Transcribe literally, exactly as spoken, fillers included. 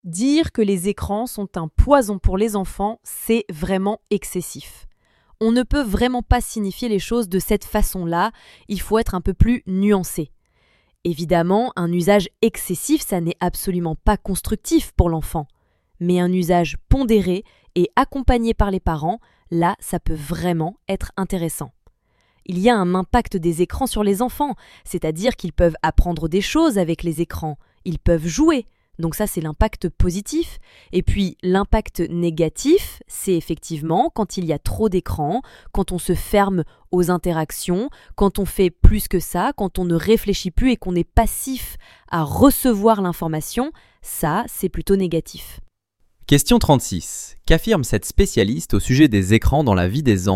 Dire que les écrans sont un poison pour les enfants, c'est vraiment excessif. On ne peut vraiment pas signifier les choses de cette façon-là, il faut être un peu plus nuancé. Évidemment, un usage excessif, ça n'est absolument pas constructif pour l'enfant. Mais un usage pondéré et accompagné par les parents, là, ça peut vraiment être intéressant. Il y a un impact des écrans sur les enfants, c'est-à-dire qu'ils peuvent apprendre des choses avec les écrans, ils peuvent jouer. Donc ça, c'est l'impact positif. Et puis, l'impact négatif, c'est effectivement quand il y a trop d'écrans, quand on se ferme aux interactions, quand on fait plus que ça, quand on ne réfléchit plus et qu'on est passif à recevoir l'information, ça, c'est plutôt négatif. Question trente-six. Qu'affirme cette spécialiste au sujet des écrans dans la vie des enfants ?